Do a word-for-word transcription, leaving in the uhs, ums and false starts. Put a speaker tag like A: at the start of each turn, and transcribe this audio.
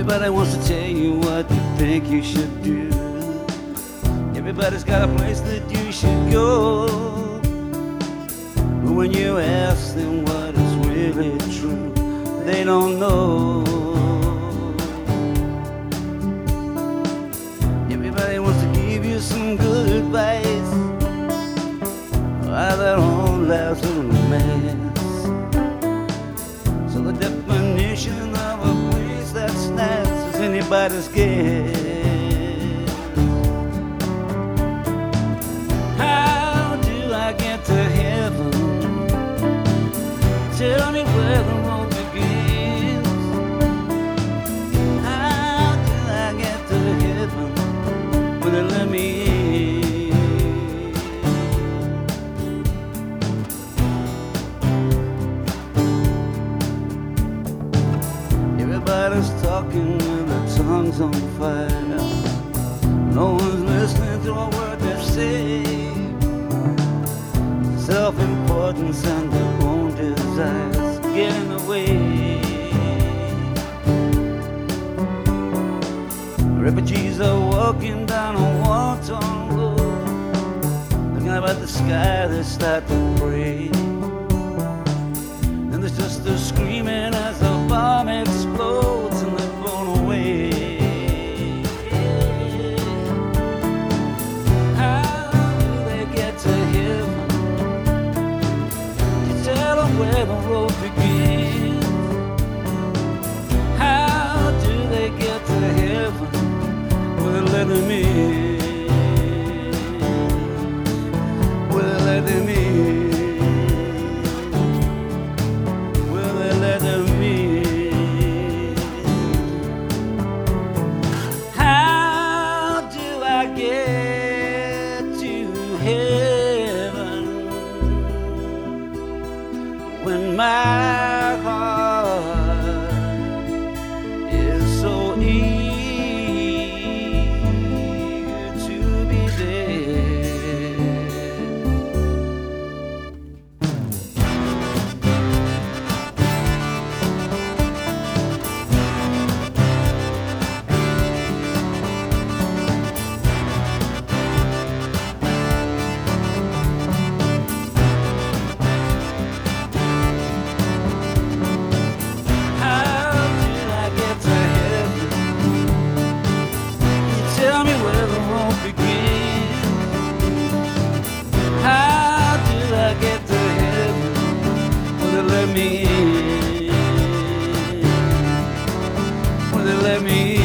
A: Everybody wants to tell you what you think you should do. Everybody's got a place that you should go. But when you ask them what is really true, they don't know. Everybody wants to give you some good advice while their own lives are a mess. So the definition of a place that's nice is anybody's guess. How do I get to heaven? Tell me where the road begins. How do I get to heaven? Will they let me in? Everybody's talking with their tongues on fire. No one's listening to a word they say. Self-importance and their own desires get in the way. Refugees are walking down a war-torn road, looking up at the sky, they start to pray. And there's just a screaming as the bomb explodes and they're blown away. How do they get to heaven? You tell them where the road begins. How do they get to heaven? Will they let them in? Will they let them in? Will they let them in? How do I get to heaven when my heart is so eager to be there? How did I get to heaven? You tell me where the road begins. How did I get to heaven? Will they let me in? Will they let me in?